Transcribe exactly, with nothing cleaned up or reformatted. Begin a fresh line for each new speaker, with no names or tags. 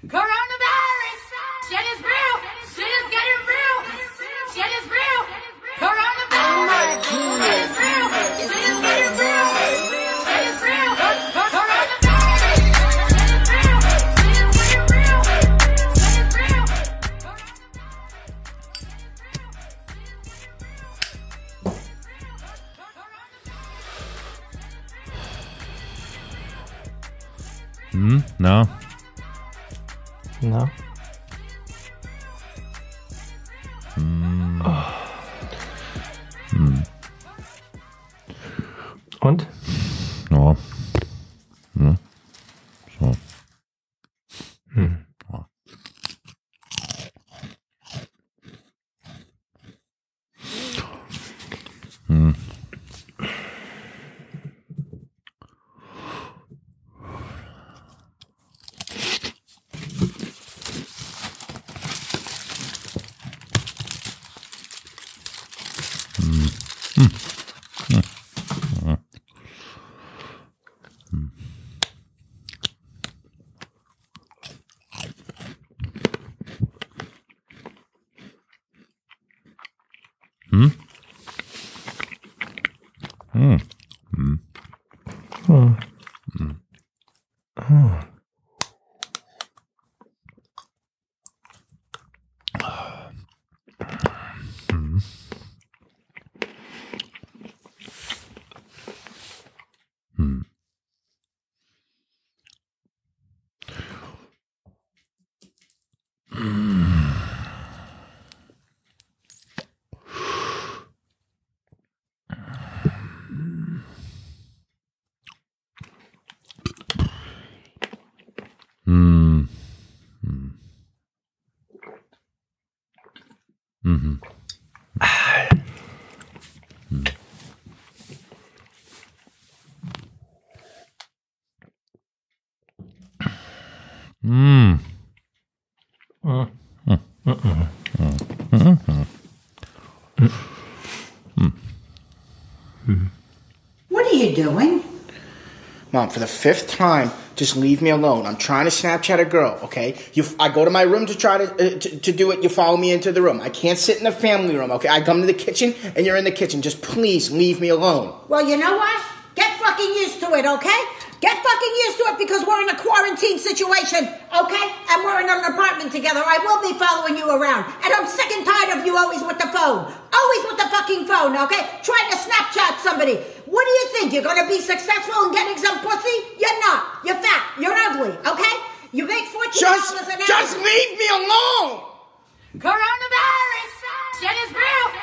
Coronavirus! Shit is real! Shit is getting real! Shit is real! Coronavirus! Shit is real! Shit is getting real! Shit is real! Coronavirus! Shit is real! Shit is getting real! Shit is real!
Hmm? No.
No.
Hm.
Oh. Hm. Und?
Ja. Ja. So.
Hm.
Ja. Hm. Hm? Hm. Hm.
Hm.
Hm.
Hm.
Hm. Hm. Hm. Hm. Mhm. Hm. Hm.
Hm.
Hm.
Mhm.
Mhm. Mhm.
Mhm.
What are you doing?
Mom, for the fifth time, just leave me alone. I'm trying to Snapchat a girl, okay? You, I go to my room to try to, uh, to to do it. You follow me into the room. I can't sit in the family room, okay? I come to the kitchen, and you're in the kitchen. Just please leave me alone.
Well, you know what? Get fucking used to it, okay? Get fucking used to it because we're in a quarantine situation, okay? And we're in an apartment together. I will be following you around. And I'm sick and tired of you always with the phone. Always with the fucking phone, okay? Trying to Snapchat somebody. What do you think? You're going to be successful in getting some pussy? You're not. You're fat. You're ugly, okay? You make fourteen dollars
Just,
an hour.
just leave me alone!
Coronavirus! Shit is real!